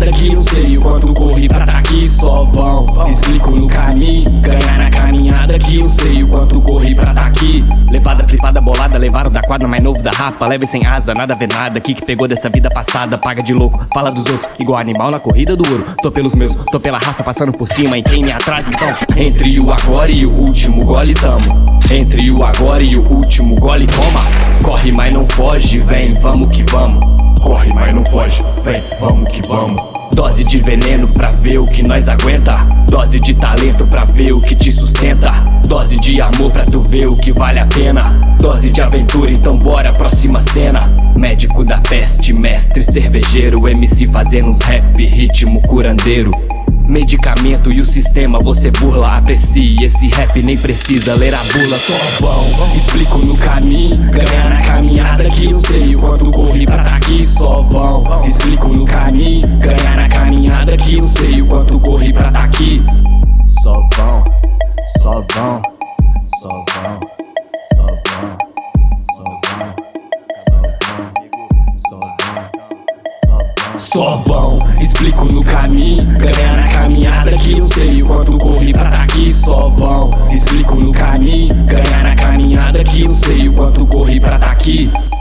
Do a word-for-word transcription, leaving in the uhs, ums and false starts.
caminhada que eu sei o quanto corri pra tá aqui. Só vão, explico no caminho. Ganhar na caminhada que eu sei o quanto corri pra tá aqui. Levada, flipada, bolada, levaram da quadra mais novo da rapa. Leve sem asa, nada a ver nada, que que pegou dessa vida passada. Paga de louco, fala dos outros, igual animal na corrida do ouro. Tô pelos meus, tô pela raça, passando por cima. E quem me atrasa então? Entre o agora e o último gole tamo. Entre o agora e o último gole toma. Corre mas não foge, vem, vamos que vamos. Corre mas não foge, vem, vamos que vamos. Dose de veneno pra ver o que nós aguenta. Dose de talento pra ver o que te sustenta. Dose de amor pra tu ver o que vale a pena. Dose de aventura, então bora, próxima cena. Médico da peste, mestre cervejeiro, M C fazendo uns rap, ritmo curandeiro. Medicamento e o sistema você burla, aprecie. Esse rap nem precisa ler a bula. Só vão, explico no caminho. Ganhar na caminhada que eu sei o quanto corri pra tá aqui. Só vão, explico no caminho. Ganhar na caminhada que eu sei o quanto corri pra tá aqui. Só vão, só vão, só vão, só vão, só vão, só vão, só vão. Só vão, explico no caminho. Ganhar na caminhada que eu sei o quanto corri pra tá aqui. Só vão, explico no caminho. Ganhar na caminhada que eu sei o quanto corri pra tá aqui.